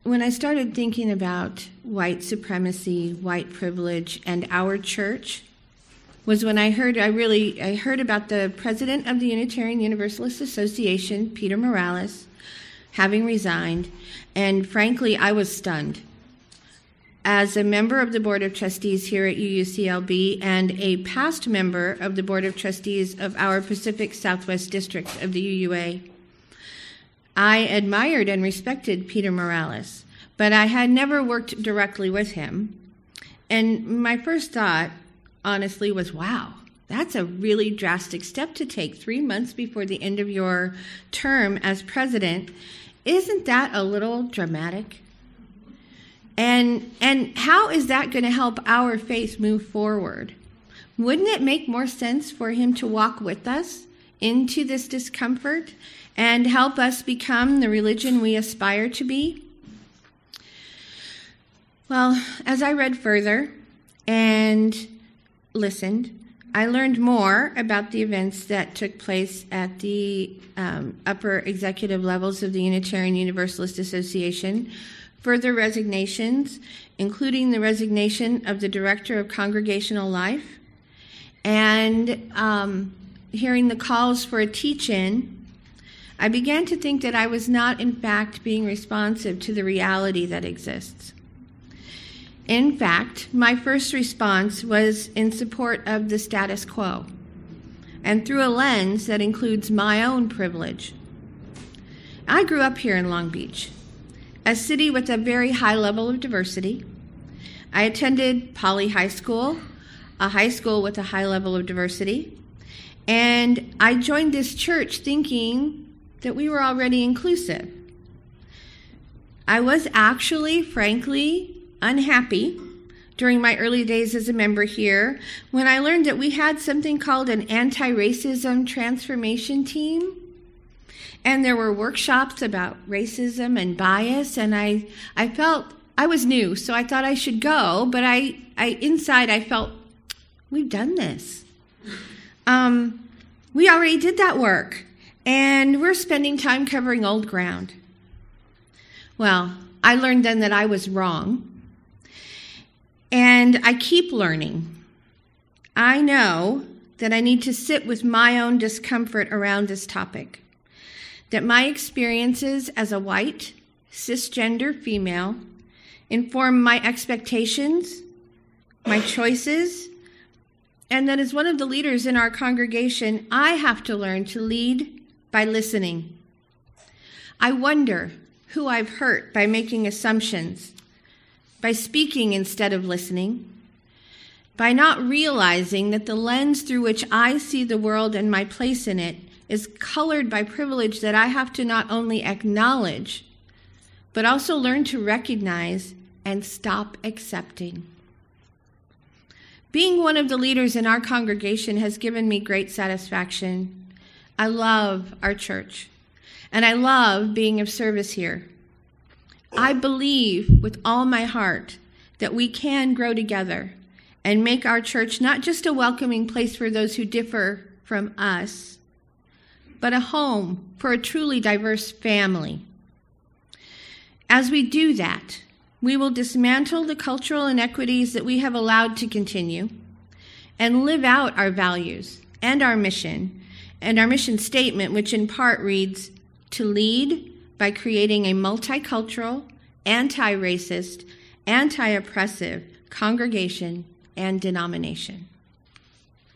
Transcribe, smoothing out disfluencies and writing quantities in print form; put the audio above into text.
when I started thinking about white supremacy, white privilege, and our church, was when I heard about the president of the Unitarian Universalist Association, Peter Morales, having resigned, and frankly, I was stunned. As a member of the Board of Trustees here at UUCLB and a past member of the Board of Trustees of our Pacific Southwest District of the UUA, I admired and respected Peter Morales, but I had never worked directly with him. And my first thought, honestly, was, wow, that's a really drastic step to take 3 months before the end of your term as president. Isn't that a little dramatic? And how is that going to help our faith move forward? Wouldn't it make more sense for him to walk with us into this discomfort and help us become the religion we aspire to be? Well, as I read further and listened, I learned more about the events that took place at the upper executive levels of the Unitarian Universalist Association, further resignations, including the resignation of the Director of Congregational Life, and hearing the calls for a teach-in, I began to think that I was not, in fact, being responsive to the reality that exists. In fact, my first response was in support of the status quo, and through a lens that includes my own privilege. I grew up here in Long Beach, a city with a very high level of diversity. I attended Poly High School, a high school with a high level of diversity, and I joined this church thinking that we were already inclusive. I was actually, frankly, unhappy during my early days as a member here when I learned that we had something called an anti-racism transformation team. And there were workshops about racism and bias, and I felt I was new, so I thought I should go, but inside I felt, we've done this. We already did that work, and we're spending time covering old ground. Well, I learned then that I was wrong, and I keep learning. I know that I need to sit with my own discomfort around this topic, that my experiences as a white, cisgender female inform my expectations, my choices, and that as one of the leaders in our congregation, I have to learn to lead by listening. I wonder who I've hurt by making assumptions, by speaking instead of listening, by not realizing that the lens through which I see the world and my place in it is colored by privilege that I have to not only acknowledge, but also learn to recognize and stop accepting. Being one of the leaders in our congregation has given me great satisfaction. I love our church, and I love being of service here. I believe with all my heart that we can grow together and make our church not just a welcoming place for those who differ from us, but a home for a truly diverse family. As we do that, we will dismantle the cultural inequities that we have allowed to continue and live out our values and our mission statement, which in part reads, to lead by creating a multicultural, anti-racist, anti-oppressive congregation and denomination.